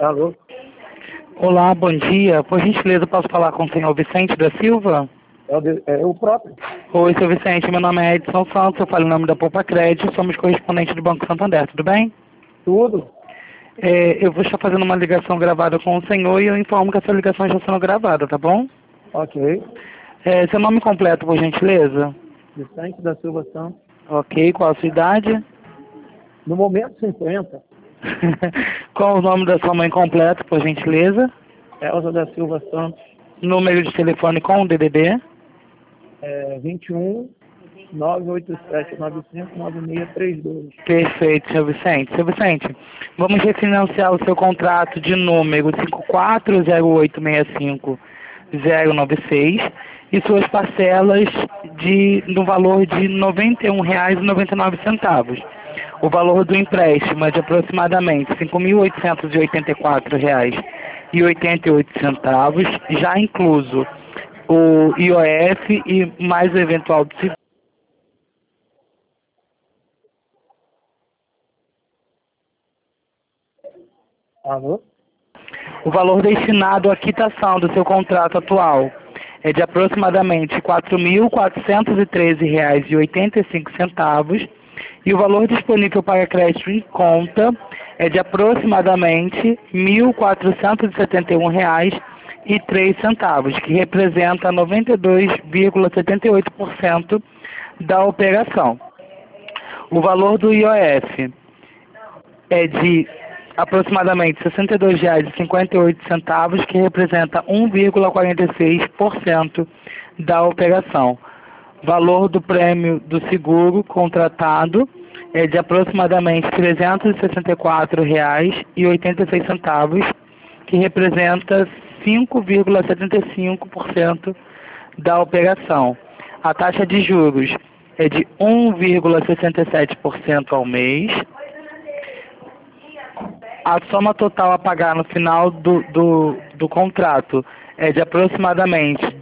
Alô? Olá, bom dia. Por gentileza, posso falar com o senhor Vicente da Silva? É o próprio. Oi, senhor Vicente. Meu nome é Edson Santos. Eu falo em nome da Poupa Crédito. Somos correspondentes do Banco Santander. Tudo bem? Tudo? Eu vou estar fazendo uma ligação gravada com o senhor e eu informo que essa ligação está sendo gravada, tá bom? Ok. Seu nome completo, por gentileza? Vicente da Silva Santos. Ok. Qual a sua idade? No momento 50, Qual o nome da sua mãe completo, por gentileza? Elza da Silva Santos, Número de telefone com o DDD? 21 987 95 9632. Perfeito, senhor Vicente. Senhor Vicente, vamos refinanciar o seu contrato de número 540865-096 e suas parcelas no valor de R$ 91,99. O valor do empréstimo é de aproximadamente R$ 5.884,88, já incluso o IOF e mais o eventual do seguro. Alô? O valor destinado à quitação do seu contrato atual é de aproximadamente R$ 4.413,85 e o valor disponível para crédito em conta é de aproximadamente R$ 1.471,03, que representa 92,78% da operação. O valor do IOF é de aproximadamente R$ 62,58, que representa 1,46% da operação. Valor do prêmio do seguro contratado é de aproximadamente R$ 364,86, que representa 5,75% da operação. A taxa de juros é de 1,67% ao mês. A soma total a pagar no final do contrato é de aproximadamente R$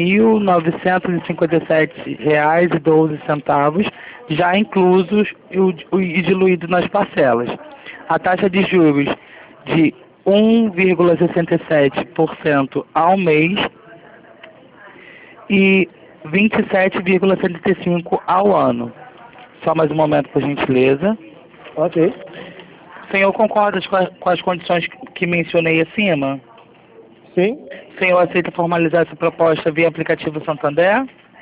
12.957,12, já inclusos e diluído nas parcelas. A taxa de juros de 1,67% ao mês e 27,75% ao ano. Só mais um momento, por gentileza. Ok. O senhor concorda com as condições que mencionei acima? Sim? O senhor aceita formalizar essa proposta via aplicativo Santander?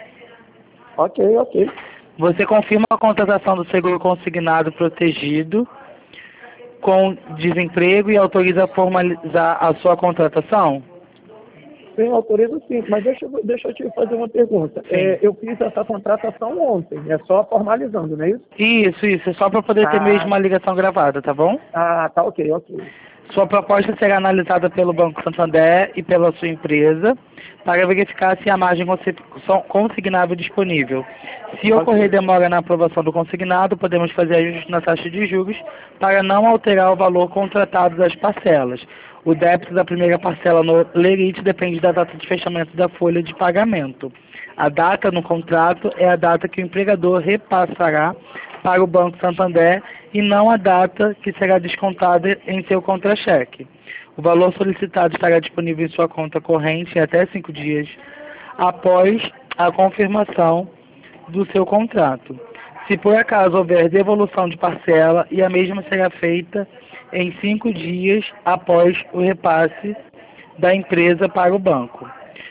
Ok. Você confirma a contratação do seguro consignado protegido com desemprego e autoriza a formalizar a sua contratação? Sim, autorizo sim. Mas deixa eu te fazer uma pergunta. Eu fiz essa contratação ontem. É só formalizando, não é isso? Isso. É só para poder ter mesmo uma ligação gravada, tá bom? Ah, tá ok. Sua proposta será analisada pelo Banco Santander e pela sua empresa para verificar se há margem consignável disponível. Se ocorrer demora na aprovação do consignado, podemos fazer ajustes na taxa de juros para não alterar o valor contratado das parcelas. O débito da primeira parcela no lerite depende da data de fechamento da folha de pagamento. A data no contrato é a data que o empregador repassará para o Banco Santander e não a data que será descontada em seu contra-cheque. O valor solicitado estará disponível em sua conta corrente em até 5 dias após a confirmação do seu contrato. Se por acaso houver devolução de parcela, e a mesma será feita em 5 dias após o repasse da empresa para o banco.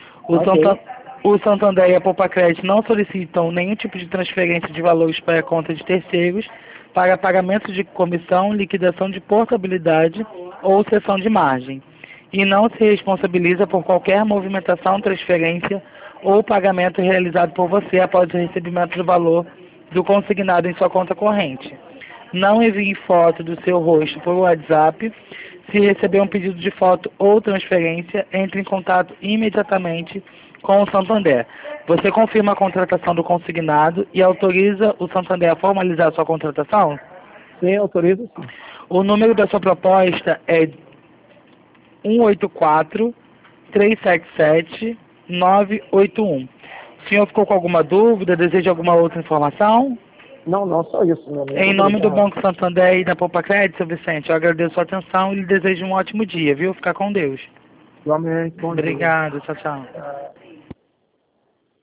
O Santander e a Poupa Crédito não solicitam nenhum tipo de transferência de valores para a conta de terceiros para pagamento de comissão, liquidação de portabilidade ou cessão de margem, e não se responsabiliza por qualquer movimentação, transferência ou pagamento realizado por você após o recebimento do valor do consignado em sua conta corrente. Não envie foto do seu rosto por WhatsApp. Se receber um pedido de foto ou transferência, entre em contato imediatamente com o Santander. Você confirma a contratação do consignado e autoriza o Santander a formalizar a sua contratação? Sim, autorizo sim. O número da sua proposta é 184-377-981. O senhor ficou com alguma dúvida? Deseja alguma outra informação? Não, só isso, meu amigo. Em nome do Obrigado. Banco Santander e da Poupa Crédito, seu Vicente, eu agradeço a sua atenção e lhe desejo um ótimo dia, viu? Fica com Deus. Igualmente, bom dia. Obrigado, tchau, tchau.